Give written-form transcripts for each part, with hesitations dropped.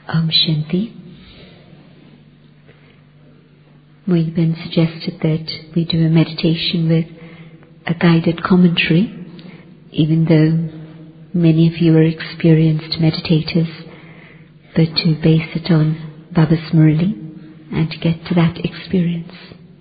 Om Shanti. We've been suggested that we do a meditation with a guided commentary, even though many of you are experienced meditators, but to base it on Baba's Murli and to get to that experience.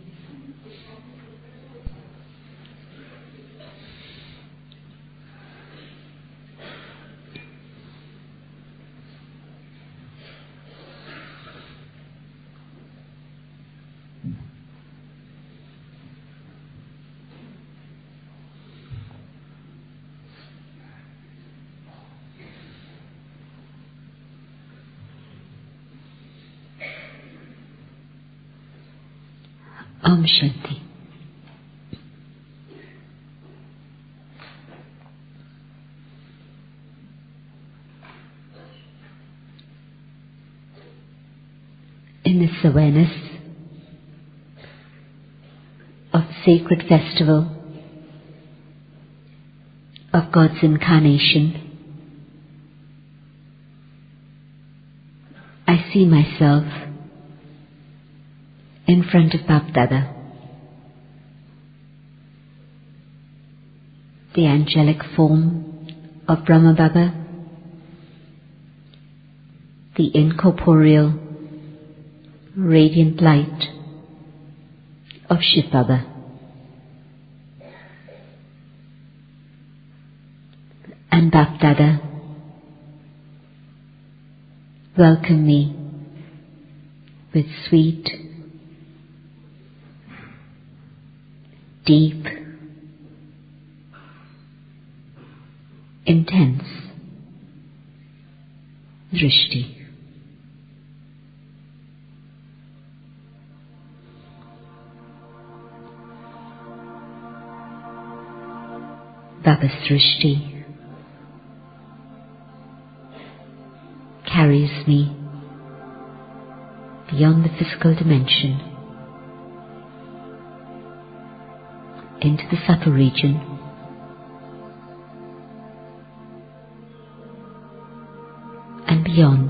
Om Shanti. In this awareness of the sacred festival of God's incarnation, I see myself in front of Bap Dada, the angelic form of Brahma Baba, the incorporeal radiant light of Shiv Baba. And Bap Dada welcome me with sweet, deep, intense drishti. Baba's drishti carries me beyond the physical dimension into the subtle region, and beyond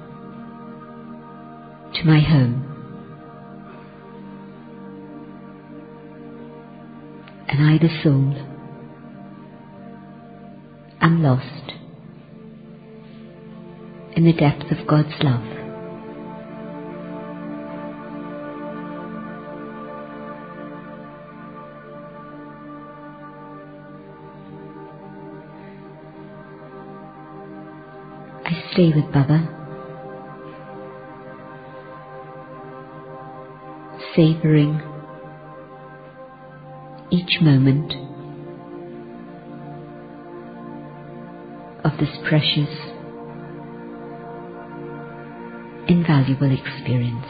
to my home. And I, the soul, am lost in the depth of God's love. I stay with Baba, savouring each moment of this precious, invaluable experience.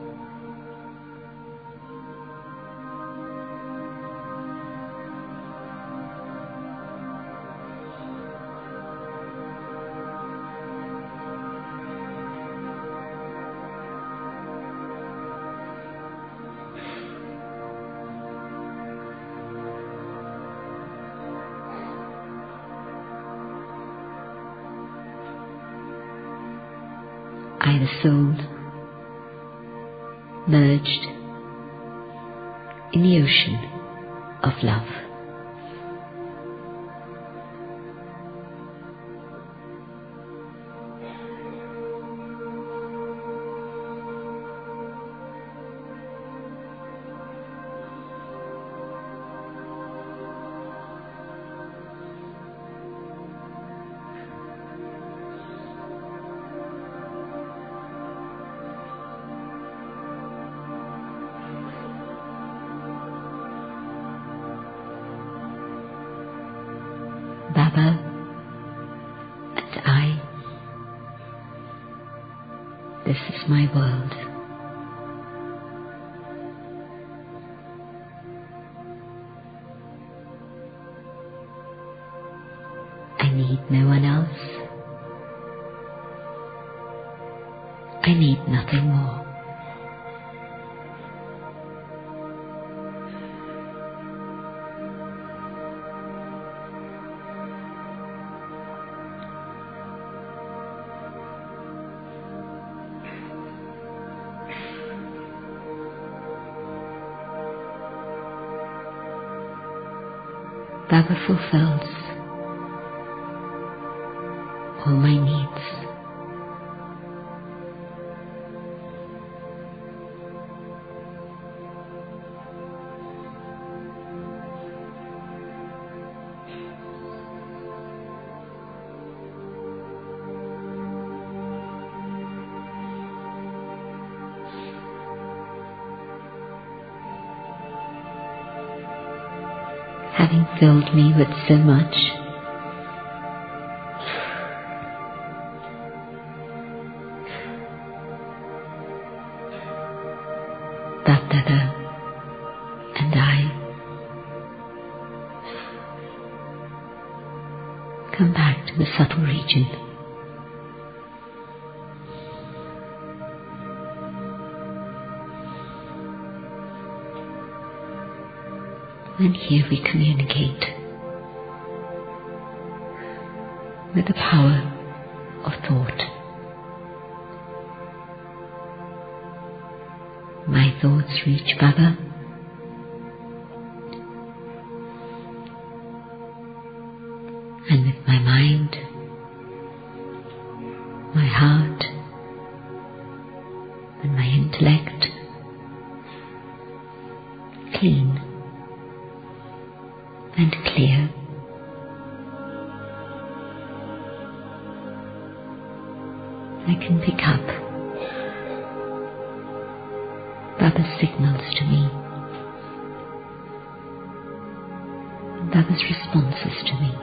I, the soul, merged in the ocean of love. Baba and I, this is my world. I need no one else. I need nothing more. Baba fulfills all my needs. Having filled me with so much, Bapdada and I come back to the subtle region. And here we communicate with the power of thought. My thoughts reach Baba, and with my mind, my heart, and my intellect, clean and clear, I can pick up Baba's signals to me, and Baba's responses to me.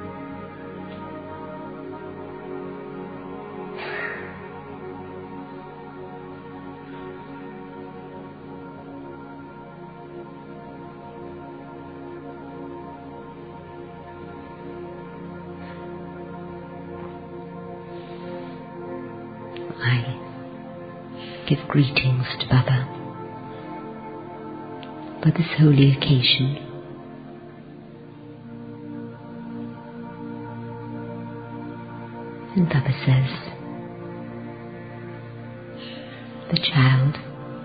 I give greetings to Baba for this holy occasion. And Baba says, "The child,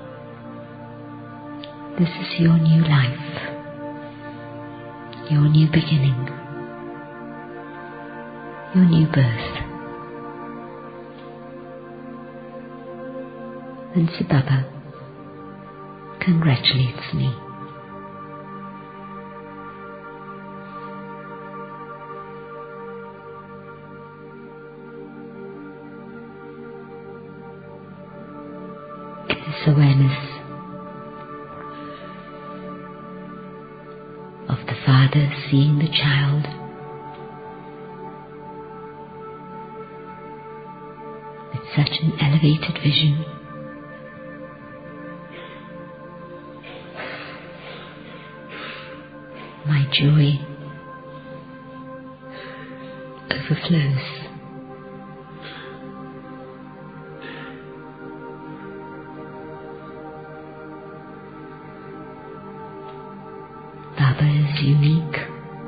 this is your new life, your new beginning, your new birth." And so Baba congratulates me. This awareness of the Father seeing the child with such an elevated vision, my joy overflows. Baba is unique,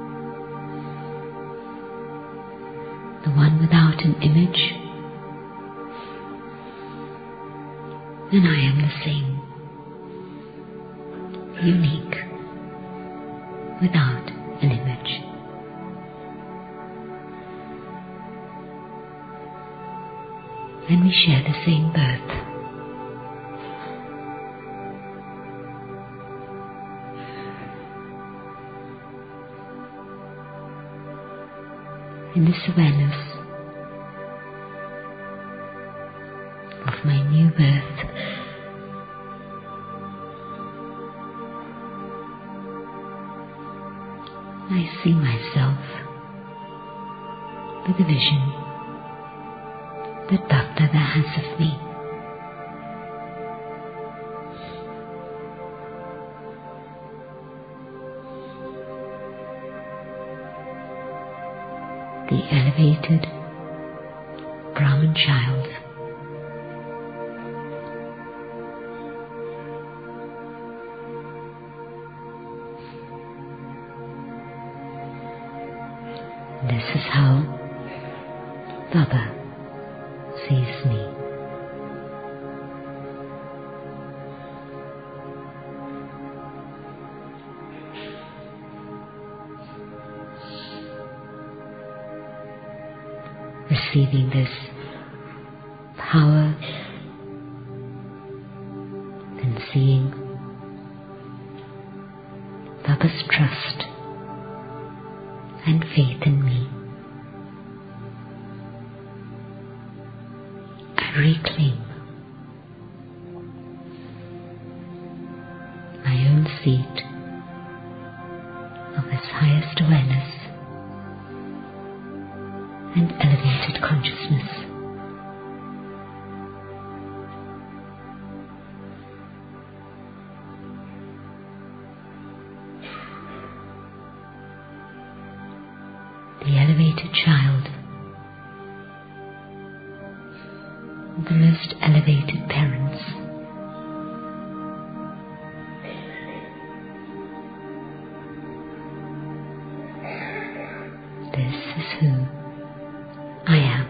the one without an image, and I am the same, unique, without an image. And we share the same birth. In this awareness of my new birth, I see myself with the vision that Bapdada has of me. The elevated Brahman child, this is how Baba sees me. receiving this power and seeing Baba's trust and faith in me, I reclaim my own seat of this highest awareness and elevated consciousness. The elevated child of the most elevated parents. This is who I am.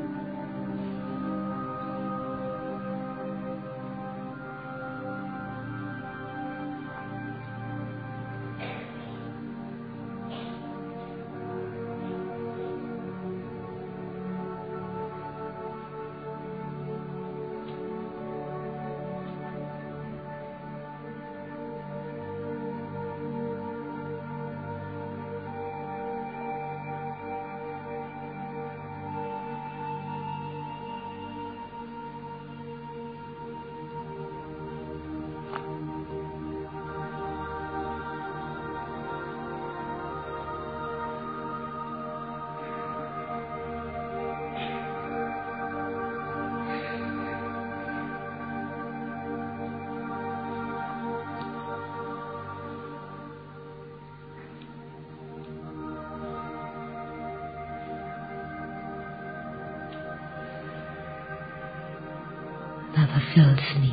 Baba fills me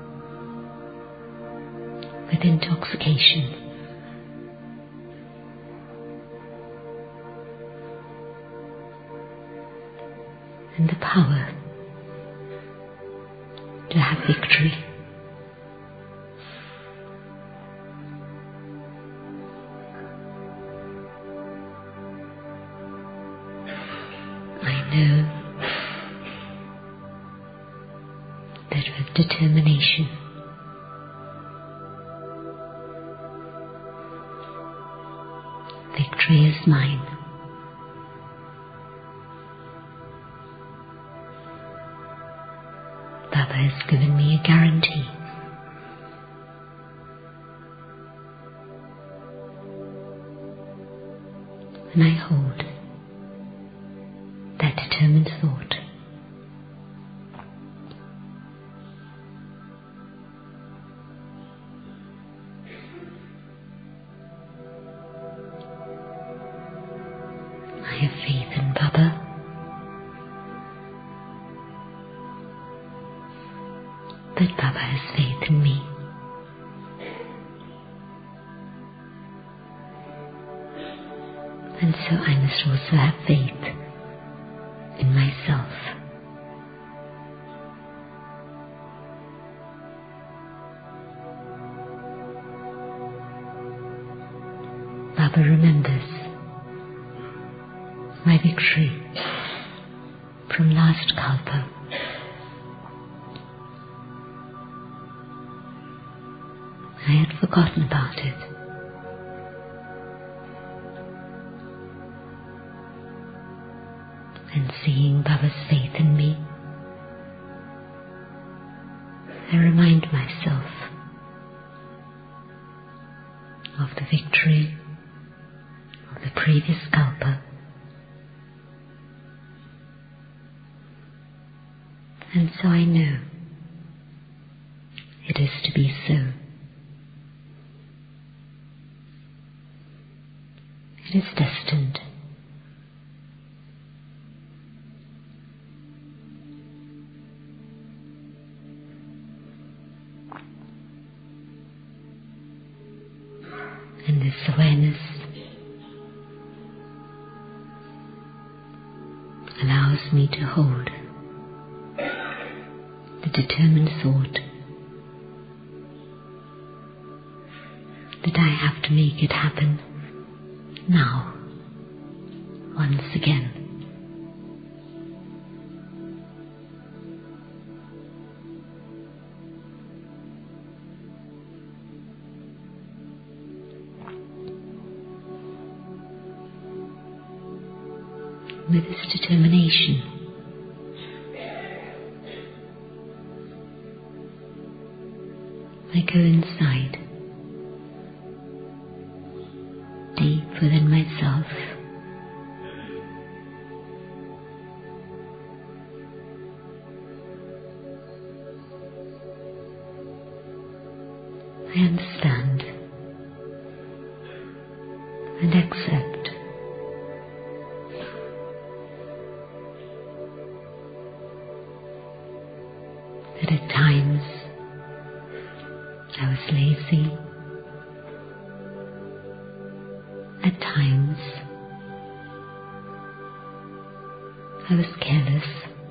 with intoxication and the power to have victory. I know that with determination victory is mine. Baba has given me a guarantee. And I hold that determined thought. I have faith in Baba. That Baba has faith in me. And so I must also have faith in myself. Baba remembers my victory from last Kalpa. I had forgotten about it. And seeing Baba's faith in me, I remind myself of the victory of the previous Kalpa. And so I know it is to be so. It is destined. And this awareness allows me to hold the determined thought that I have to make it happen now, once again. with this determination, I go inside, deep within myself, I understand and accept that at times I was lazy, at times I was careless,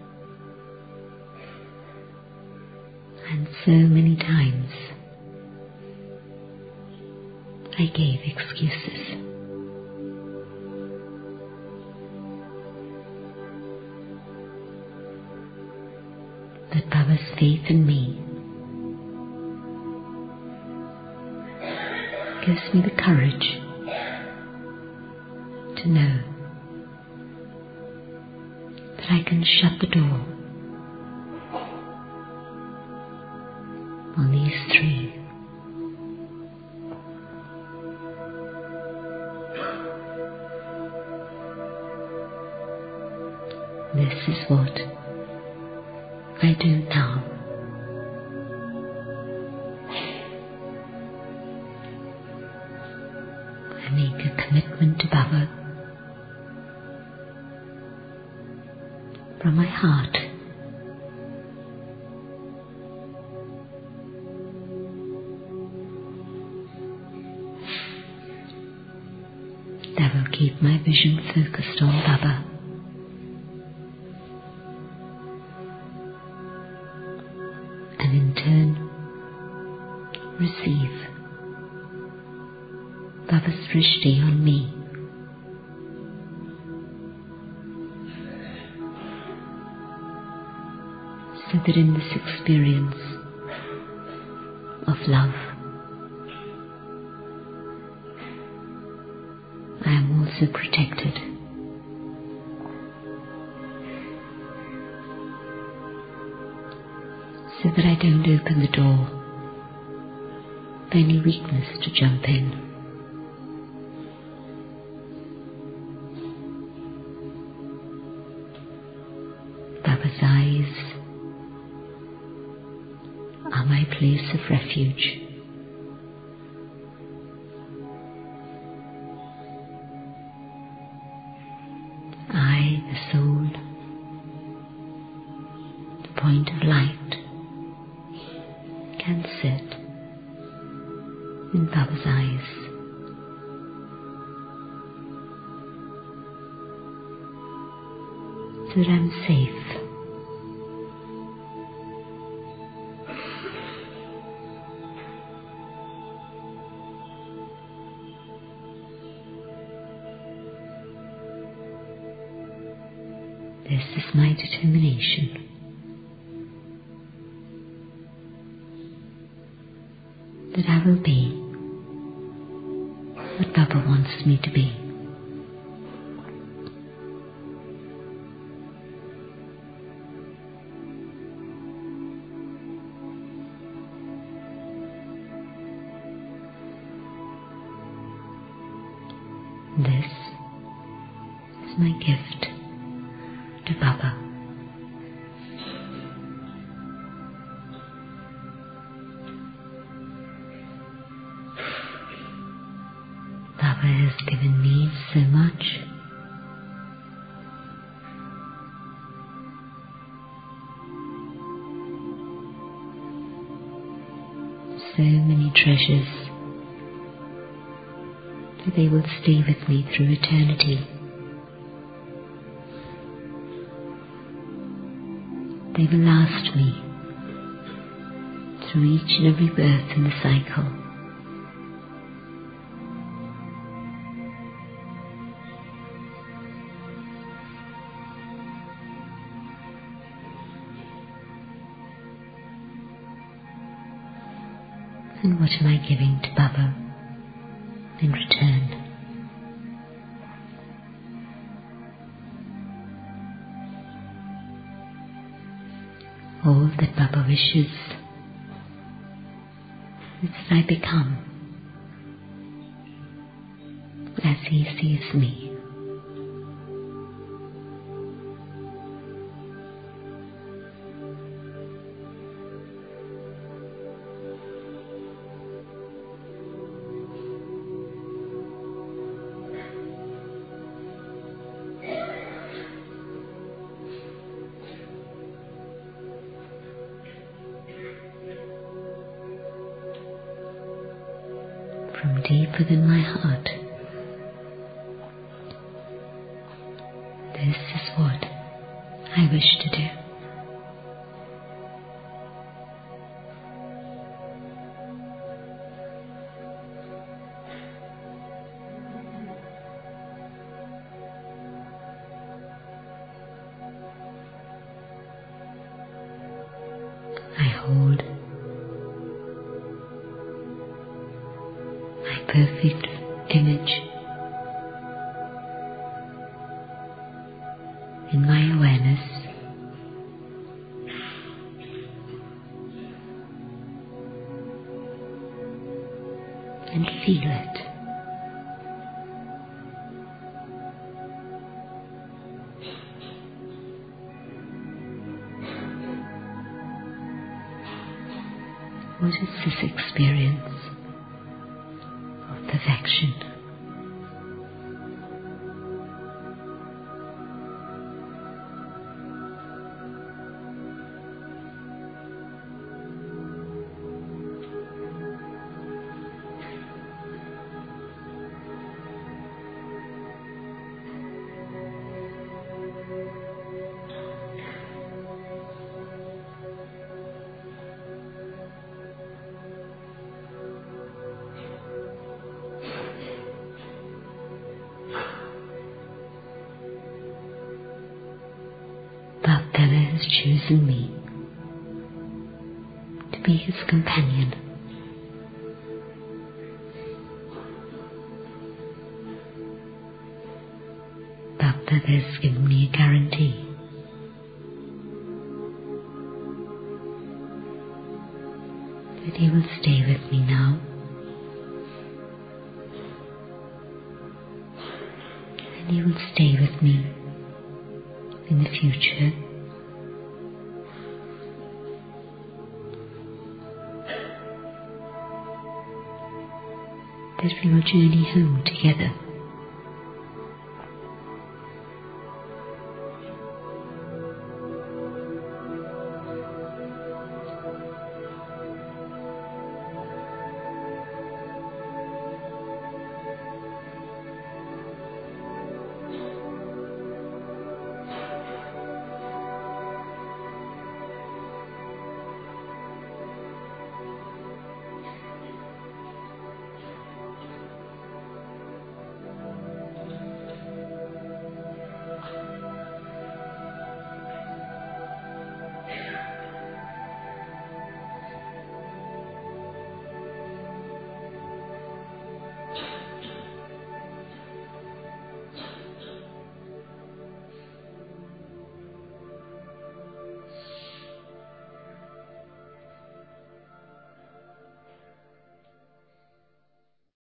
and so many times I gave excuses. But Baba's faith in me gives me the courage to know that I can shut the door on these three. This is what I do now. I make a commitment to Baba from my heart. That will keep my vision focused on Baba. And in turn, receive Baba's drishti on me. So that in this experience of love, I am also protected. So that I don't open the door for any weakness to jump in. Baba's eyes are my place of refuge. I, the soul, the point of light, can sit in Baba's eyes. So that I'm safe. This is my determination. That I will be what Baba wants me to be. This is my gift to Baba. Baba has given me so much. So many treasures that they will stay with me through eternity. They will last me through each and every birth in the cycle. And what am I giving to Baba in return? all that Baba wishes is that I become as he sees me. From deep within my heart, this is what I wish to do. I hold my perfect image in my awareness, and feel it. What is this experience of perfection? Baba has chosen me to be his companion. Baba has given me a guarantee that he will stay with me now and he will stay with me in the future. That we will journey home together.